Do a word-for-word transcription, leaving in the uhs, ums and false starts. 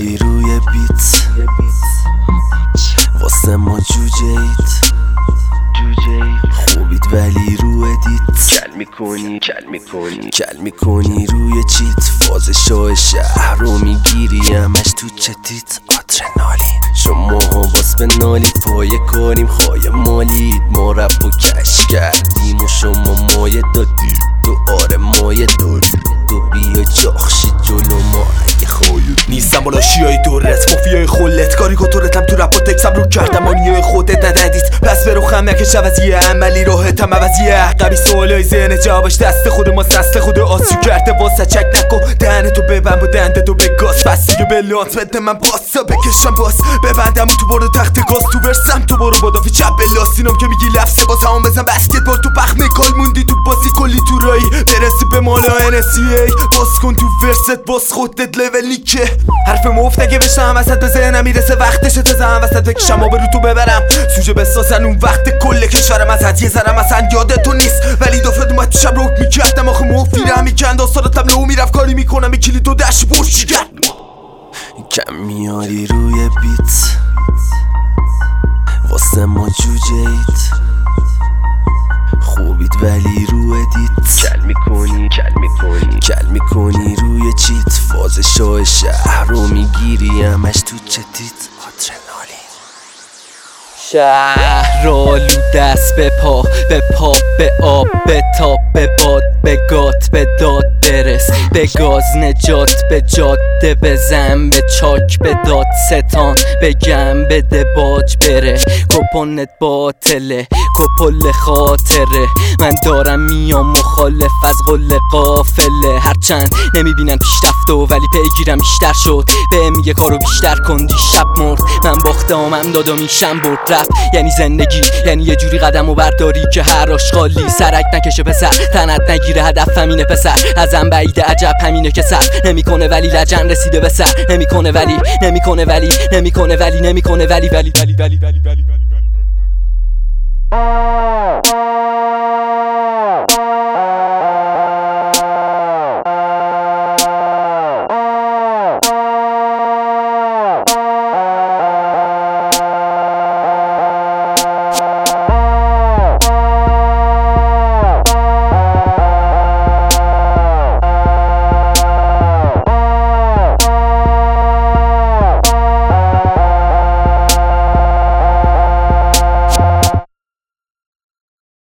میاری روی بیت واسه ما جوجیت خوبید ولی رو ادیت کل میکنی کل میکنی کل میکنی روی چیت فاز شاه شهر رو میگیری همش تو چتیت آدرنالین شما ها باس به نالید پای کاریم خواهی مالید ما رب و کش کردیم و شما مایه دادید تو آره مایه دارید تو بیا جاخشی جلو ما اگه خواهید نیستم بالا شیای دورت مافیای خلت کاری کتورتم تو رپ و تکسم رو کردم آنیه خودت ندیست پس برو خم نکش عوضیه عملی راحتم عوضیه عقبی سوالای ذهن جوابش دست خود ما دست خود آسیو کرده واسه چک نکن دهن تو ببند با دنده تو به گاز پس دیگه به لانت بده من باسا بکشم باز ببندم و تو برو تخت گاز تو برسم تو برو بادافی چپ لاستینم که میگی لفظه باز همون بزن بسکتبال تو پخمه کال موندی تو بازی کلی تو رایی برسی به مالا ان اس ای باز کن تو ورست باز خودت لول نیکه حرف مفت اگه بشم وسط به ذهنم میرسه وقتشه تزم وسط بکشم آب رو تو ببرم سوژه بسازن اون وقت کل کشورم از هدیه زرم اصلا یاد تو نیست ولی دافت اومد تو شب روک میکردم آخه مفتیرم میکند آستارتم لو میرفت کاری میکنم این کلی تو دشت برشیگر کم میاری روی بیت واسه ما جوجیت خوبید ولی رو ادیت کل میکنی کل میکنی کل میکنی روی چیت فاز شاه شهر رو میگیری همش تو چتیت آدرنالین شهر آلو دست به پا به پا به آب به تاب به باد به گات به داد برس به گاز نجات به جاده بزن به چاک به داد ستان به گم بده باج بره کپونت باطله کپل خاطره من دارم میام مخالف از قل قافله هرچند نمیبینم پیشرفت و ولی پیگیرم بیشتر شد به میگه کارو بیشتر کن دیشب مرد من باختم هم دادم این شم برد رپ یعنی زندگی یعنی یه جوری قدم و برداری که هر آشغالی سرک نکشه پسر تنت نگیره هدف همینه پسر ازم بعیده عجب همینه که سر نمیکنه ولی لجن رسیده به سر نمیکنه ولی نمیکنه ولی نمیکنه ولی نمیکنه ولی ولی ولی ولی ولی ولی ولی